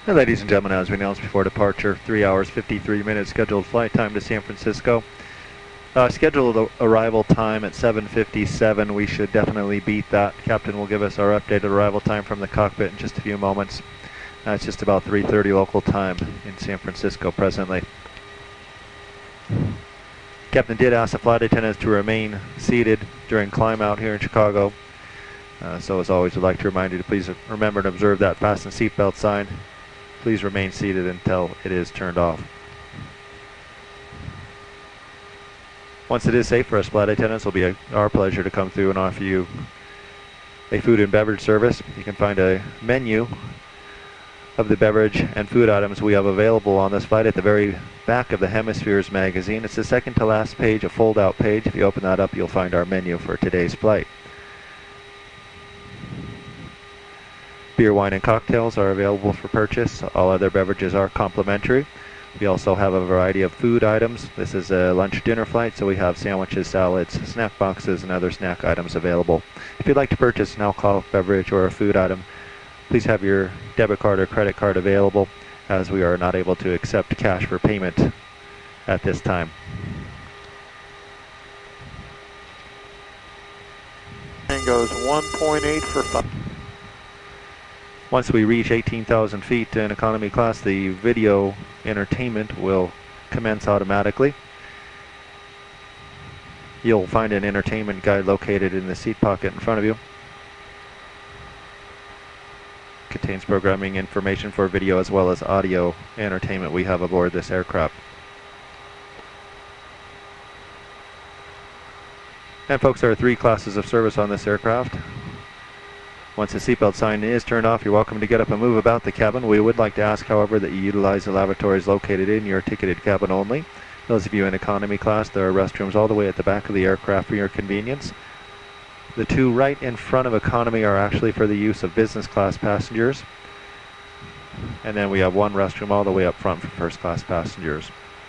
And ladies and gentlemen, as we announced before departure, 3 hours 53 minutes scheduled flight time to San Francisco. Scheduled arrival time at 7:57. We should definitely beat that. Captain will give us our updated arrival time from the cockpit in just a few moments. It's just about 3:30 local time in San Francisco presently. Captain did ask the flight attendants to remain seated during climb out here in Chicago. So as always, we'd like to remind you to please remember and observe that fasten seatbelt sign. Please remain seated until it is turned off. Once it is safe for us flight attendants, it'll be our pleasure to come through and offer you a food and beverage service. You can find a menu of the beverage and food items we have available on this flight at the very back of the Hemispheres magazine. It's the second to last page, a fold-out page. If you open that up, you'll find our menu for today's flight. Beer, wine, and cocktails are available for purchase. All other beverages are complimentary. We also have a variety of food items. This is a lunch-dinner flight, so we have sandwiches, salads, snack boxes, and other snack items available. If you'd like to purchase an alcoholic beverage or a food item, please have your debit card or credit card available, as we are not able to accept cash for payment at this time. And goes 1.8 for 5. Once we reach 18,000 feet in economy class, the video entertainment will commence automatically. You'll find an entertainment guide located in the seat pocket in front of you. Contains programming information for video as well as audio entertainment we have aboard this aircraft. And folks, there are 3 classes of service on this aircraft. Once the seatbelt sign is turned off, you're welcome to get up and move about the cabin. We would like to ask, however, that you utilize the lavatories located in your ticketed cabin only. Those of you in economy class, there are restrooms all the way at the back of the aircraft for your convenience. The 2 right in front of economy are actually for the use of business class passengers. And then we have 1 restroom all the way up front for first class passengers.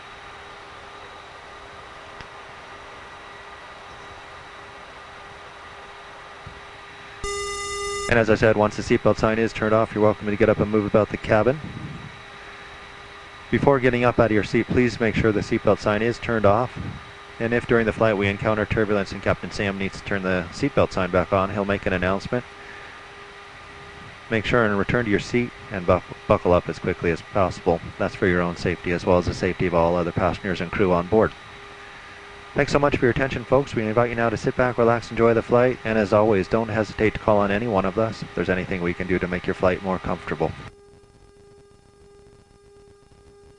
And as I said, once the seatbelt sign is turned off, you're welcome to get up and move about the cabin. Before getting up out of your seat, please make sure the seatbelt sign is turned off. And if during the flight we encounter turbulence and Captain Sam needs to turn the seatbelt sign back on, he'll make an announcement. Make sure and return to your seat and buckle up as quickly as possible. That's for your own safety as well as the safety of all other passengers and crew on board. Thanks so much for your attention, folks. We invite you now to sit back, relax, enjoy the flight, and as always, don't hesitate to call on any one of us if there's anything we can do to make your flight more comfortable.